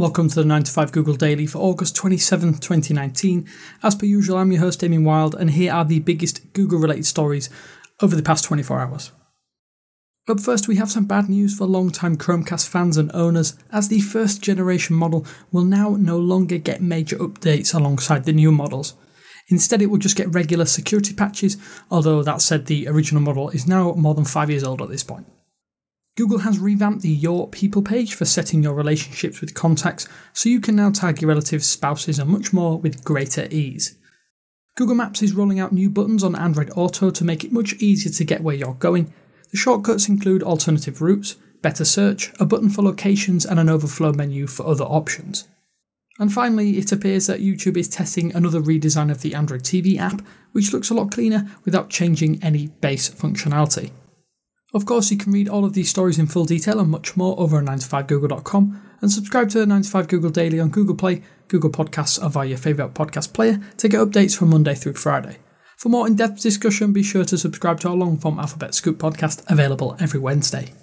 Welcome to the 9 to 5 Google Daily for August 27, 2019. As per usual, I'm your host, Damien Wild, and here are the biggest Google-related stories over the past 24 hours. Up first, we have some bad news for long-time Chromecast fans and owners, as the first generation model will now no longer get major updates alongside the new models. Instead, it will just get regular security patches, although that said, the original model is now more than 5 years old at this point. Google has revamped the Your People page for setting your relationships with contacts, so you can now tag your relatives, spouses, and much more with greater ease. Google Maps is rolling out new buttons on Android Auto to make it much easier to get where you're going. The shortcuts include alternative routes, better search, a button for locations, and an overflow menu for other options. And finally, it appears that YouTube is testing another redesign of the Android TV app, which looks a lot cleaner without changing any base functionality. Of course, you can read all of these stories in full detail and much more over at 9to5google.com, and subscribe to the 9 to 5 Google Daily on Google Play, Google Podcasts, or via your favourite podcast player to get updates from Monday through Friday. For more in-depth discussion, be sure to subscribe to our long-form Alphabet Scoop podcast, available every Wednesday.